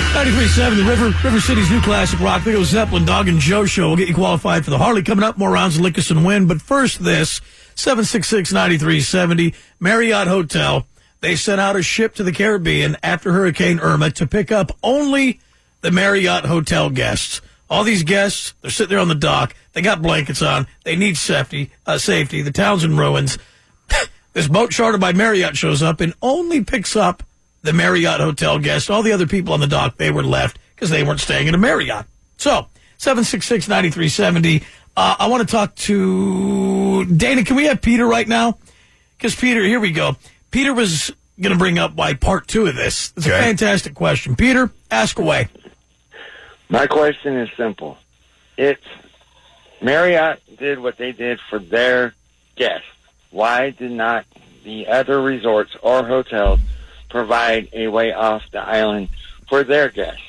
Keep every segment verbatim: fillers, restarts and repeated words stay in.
ninety-three point seven, the River River City's new classic rock. There goes Zeppelin, Dog and Joe Show. We'll get you qualified for the Harley coming up. More rounds of Lick and Win. But first, this seven six six, nine three seven zero Marriott Hotel. They sent out a ship to the Caribbean after Hurricane Irma to pick up only the Marriott Hotel guests. All these guests, they're sitting there on the dock. They got blankets on. They need safety. Uh, safety. The town's in ruins. This boat chartered by Marriott shows up and only picks up the Marriott Hotel guests. All the other people on the dock, they were left because they weren't staying in a Marriott. So, seven six six, nine three seven zero. Uh, I want to talk to Dana. Can we have Peter right now? Because Peter, here we go. Peter was going to bring up why part two of this. It's okay. A fantastic question. Peter, ask away. My question is simple. It's Marriott did what they did for their guests. Why did not the other resorts or hotels provide a way off the island for their guests?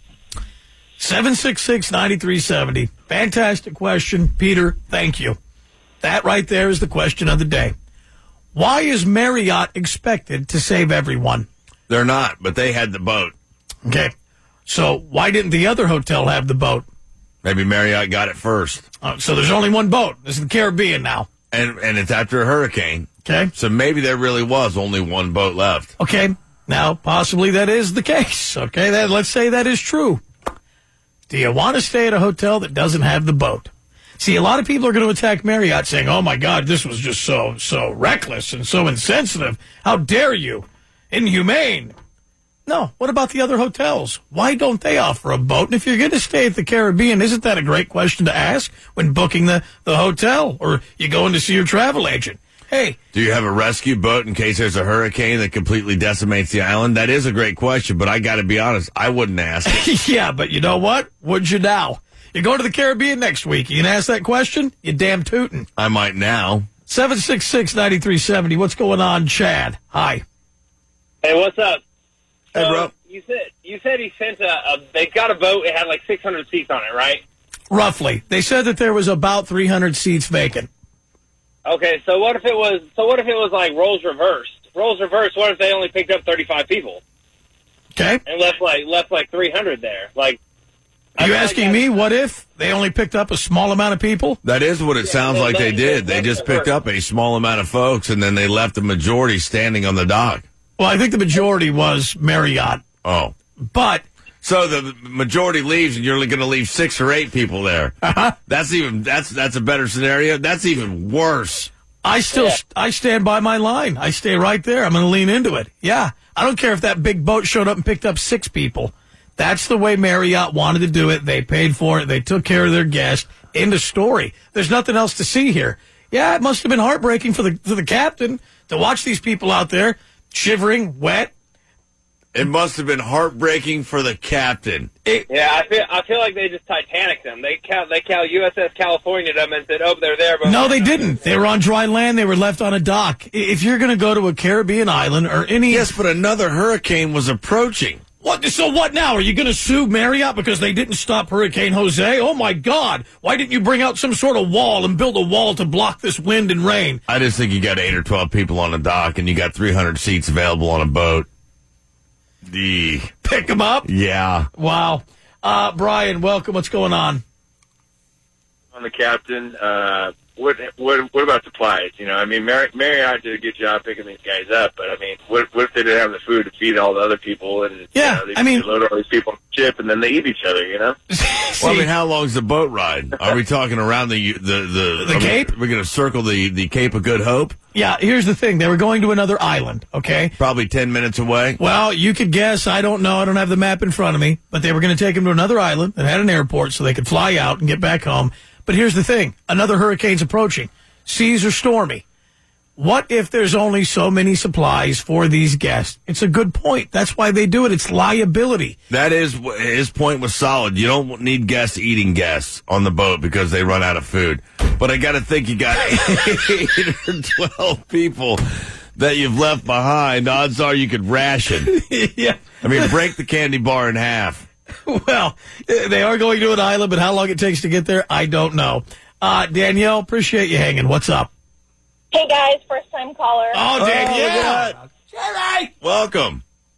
seven six six, nine three seven zero. Fantastic question. Peter, thank you. That right there is the question of the day. Why is Marriott expected to save everyone? They're not, but they had the boat. Okay. So why didn't the other hotel have the boat? Maybe Marriott got it first. Oh, so there's only one boat. This is the Caribbean now. And and it's after a hurricane. Okay. So maybe there really was only one boat left. Okay. Now, possibly that is the case. Okay. That, let's say that is true. Do you want to stay at a hotel that doesn't have the boat? See, a lot of people are going to attack Marriott saying, oh, my God, this was just so, so reckless and so insensitive. How dare you? Inhumane. No. What about the other hotels? Why don't they offer a boat? And if you're going to stay at the Caribbean, isn't that a great question to ask when booking the, the hotel or you going to see your travel agent? Hey. Do you have a rescue boat in case there's a hurricane that completely decimates the island? That is a great question, but I got to be honest, I wouldn't ask it. Yeah, but you know what? Would you now? You go to the Caribbean next week. You can ask that question? You damn tootin'. I might now. seven six six, nine three seven zero. What's going on, Chad? Hi. Hey, what's up? Hey, so bro. You said you said he sent a, a. They got a boat. It had like six hundred seats on it, right? Roughly. They said that there was about three hundred seats vacant. Okay, so what if it was? So what if it was like roles reversed? Roles reversed. What if they only picked up thirty-five people? Okay. And left like left like three hundred there? Like. Are you asking me what if they only picked up a small amount of people? That is what it Yeah, sounds they like they left- did. they They just left picked the up a small amount of folks, and then they left the majority standing on the dock. Well, I think the majority was Marriott. Oh. But So the majority leaves, and you're only going to leave six or eight people there. uh-huh. That's even that's that's a better scenario. That's even worse. I still Yeah. I stand by my line. I stay right there. I'm going to lean into it. Yeah. I don't care if that big boat showed up and picked up six people. That's the way Marriott wanted to do it. They paid for it. They took care of their guests. End of story. There's nothing else to see here. Yeah, it must have been heartbreaking for the for the captain to watch these people out there shivering, wet. It must have been heartbreaking for the captain. It, Yeah, I feel I feel like they just Titanic them. They cal they cal U S S California them and said, oh, they're there. But no, they didn't. They were on dry land. They were left on a dock. If you're going to go to a Caribbean island or any... Yes, but another hurricane was approaching. What? So what now? Are you going to sue Marriott because they didn't stop Hurricane Jose? Oh, my God. Why didn't you bring out some sort of wall and build a wall to block this wind and rain? I just think you got eight or twelve people on a dock, and you got three hundred seats available on a boat. The Pick them up? Yeah. Wow. Uh, Brian, welcome. What's going on? On the captain, uh, what what what about supplies? You know, I mean, Mar- Marriott did a good job picking these guys up, but I mean, what what if they didn't have the food to feed all the other people? And Yeah, you know, they, I mean- they load all these people on the ship, and then they eat each other. You know. Well, I mean, how long's the boat ride? Are we talking around the the the, The are we- Cape? We're going to circle the the Cape of Good Hope. Yeah, here's the thing. They were going to another island, okay? Probably ten minutes away. Well, you could guess. I don't know. I don't have the map in front of me. But they were going to take them to another island that had an airport so they could fly out and get back home. But here's the thing. Another hurricane's approaching. Seas are stormy. What if there's only so many supplies for these guests? It's a good point. That's why they do it. It's liability. That is his point was solid. You don't need guests eating guests on the boat because they run out of food. But I got to think you got eight or twelve people that you've left behind. Odds are you could ration. Yeah. I mean, break the candy bar in half. Well, they are going to an island, but how long it takes to get there, I don't know. Uh, Danielle, appreciate you hanging. What's up? Hey guys, first time caller. Oh, Danielle. Oh, Welcome.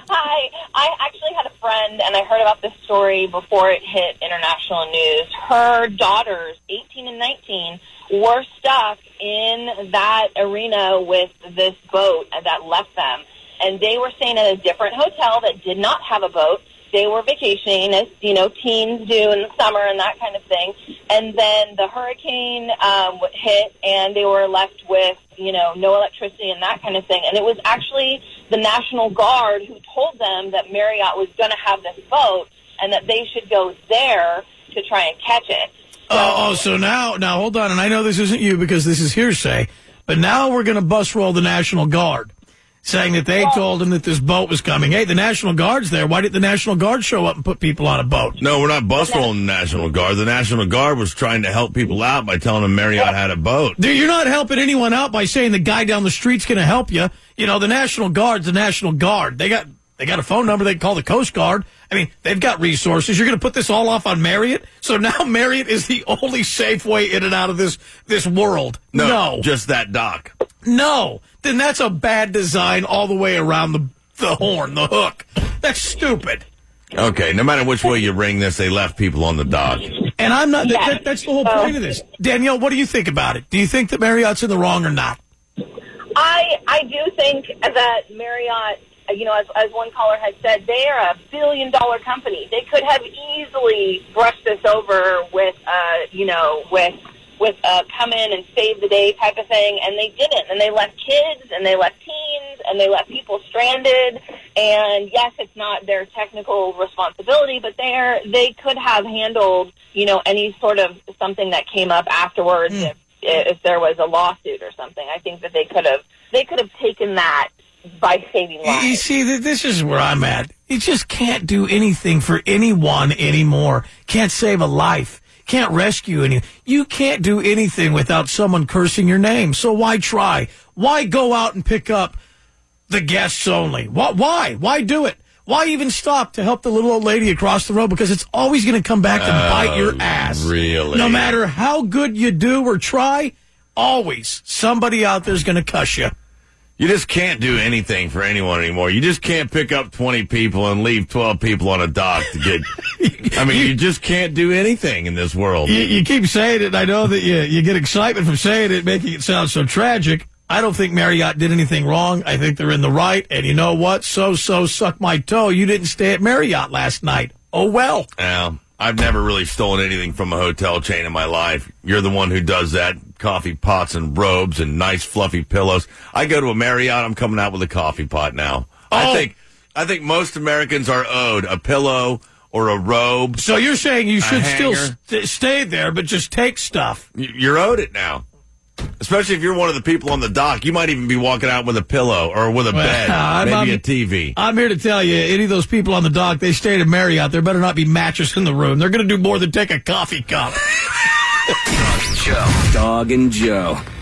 Hi. I actually had a friend, and I heard about this story before it hit international news. Her daughters, eighteen and nineteen, were stuck in that arena with this boat that left them. And they were staying at a different hotel that did not have a boat. They were vacationing, as, you know, teens do in the summer and that kind of thing. And then the hurricane um, hit, and they were left with, you know, no electricity and that kind of thing. And it was actually the National Guard who told them that Marriott was going to have this boat and that they should go there to try and catch it. So, oh, oh, so now, now hold on, and I know this isn't you because this is hearsay, but now we're going to bus roll the National Guard, saying that they well, told him that this boat was coming. Hey, the National Guard's there. Why did the National Guard show up and put people on a boat? No, we're not bus rolling the National Guard. The National Guard was trying to help people out by telling them Marriott had a boat. You're not helping anyone out by saying the guy down the street's going to help you. You know, the National Guard's the National Guard. They got they got a phone number. They can call the Coast Guard. I mean, they've got resources. You're going to put this all off on Marriott? So now Marriott is the only safe way in and out of this this world. No, no. just that dock. No, then that's a bad design all the way around the the horn, the hook. That's stupid. Okay, no matter which way you ring this, they left people on the dock. And I'm not, that, that, that's the whole point of this. Danielle, what do you think about it? Do you think that Marriott's in the wrong or not? I I do think that Marriott, you know, as, as one caller had said, they are a billion-dollar company. They could have easily brushed this over with, uh, you know, with with uh, come in and save the day type of thing, and they didn't. And they left kids, and they left teens, and they left people stranded. And yes, it's not their technical responsibility, but they're they could have handled, you know, any sort of something that came up afterwards mm. if if there was a lawsuit or something. I think that they could have they could have taken that by saving lives. You see, this is where I'm at. You just can't do anything for anyone anymore. Can't save a life. Can't rescue any. You can't do anything without someone cursing your name. So why try? Why go out and pick up the guests only? Why? Why, why do it? Why even stop to help the little old lady across the road? Because it's always going to come back and oh, bite your ass. Really? No matter how good you do or try, always somebody out there's going to cuss you. You just can't do anything for anyone anymore. You just can't pick up twenty people and leave twelve people on a dock to get... I mean, you, you just can't do anything in this world. You, you keep saying it, and I know that you, you get excitement from saying it, making it sound so tragic. I don't think Marriott did anything wrong. I think they're in the right. And you know what? So, so, suck my toe. You didn't stay at Marriott last night. Oh, well. Well, I've never really stolen anything from a hotel chain in my life. You're the one who does that. Coffee pots and robes and nice fluffy pillows. I go to a Marriott, I'm coming out with a coffee pot now. Oh. I think I think most Americans are owed a pillow or a robe. So you're saying you should still st- stay there, but just take stuff. You're owed it now. Especially if you're one of the people on the dock. You might even be walking out with a pillow or with a well, bed, I'm, maybe I'm, a T V. I'm here to tell you, any of those people on the dock, they stayed at Marriott. There better not be mattress in the room. They're going to do more than take a coffee cup. Dog and Joe. Dog and Joe.